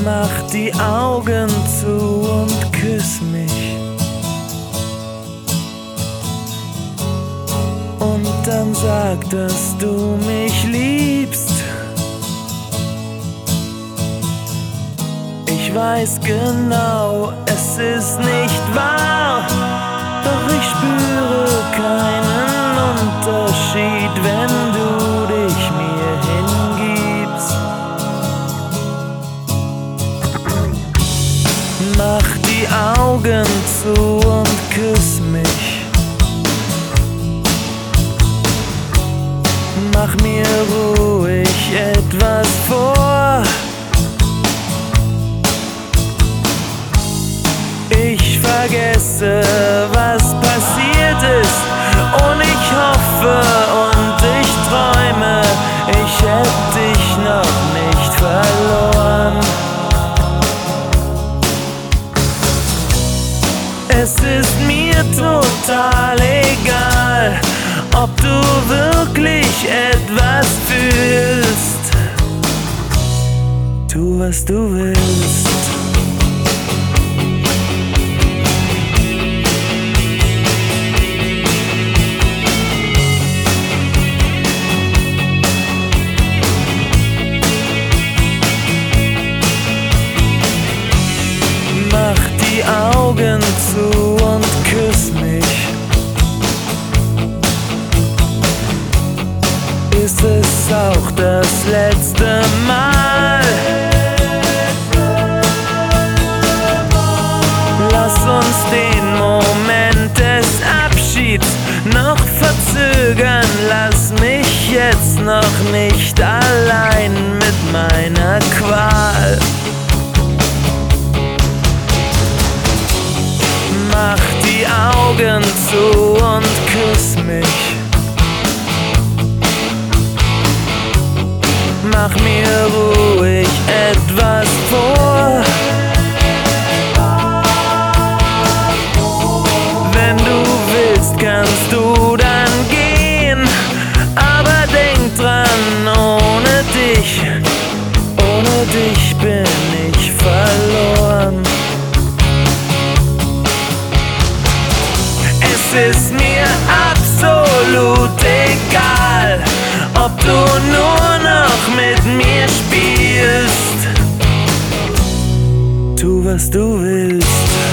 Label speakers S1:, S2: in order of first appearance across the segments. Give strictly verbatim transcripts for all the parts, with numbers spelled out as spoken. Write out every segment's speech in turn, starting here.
S1: Mach die Augen zu und küss mich. Und dann sag, dass du mich liebst. Ich weiß genau, es ist nicht wahr, doch ich spüre keinen Unterschied, wenn du dich mir hingibst. Mach die Augen zu und küss mich. Mach mir ruhig etwas vor. Ich vergesse, was passiert ist, und ich hoffe und ich träume, ich hätte dich noch nicht verloren. Es ist mir total egal, ob du wirklich etwas fühlst. Tu, was du willst. Mach die Augen zu und küss mich. Ist es auch das letzte Mal? Lass uns den Moment des Abschieds noch verzögern. Lass mich jetzt noch nicht allein mit meiner Qual. Mach die Augen zu und küss mich. Mach mir ruhig etwas vor. Wenn du willst, kannst du dann gehen, aber denk dran, ohne dich, ohne dich bin ich verloren. Es ist mir absolut egal, ob du nur noch mit mir spielst. Tu, was du willst.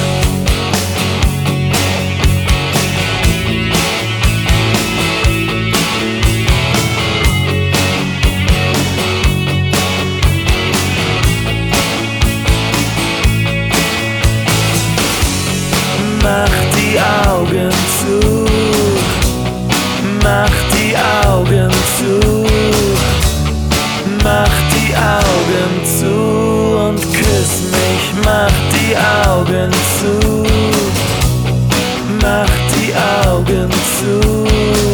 S1: Mach die Augen zu, mach die Augen zu, mach die Augen zu und küss mich. Mach die Augen zu, mach die Augen zu,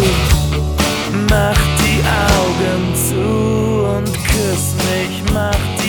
S1: mach die Augen zu und küss mich. Mach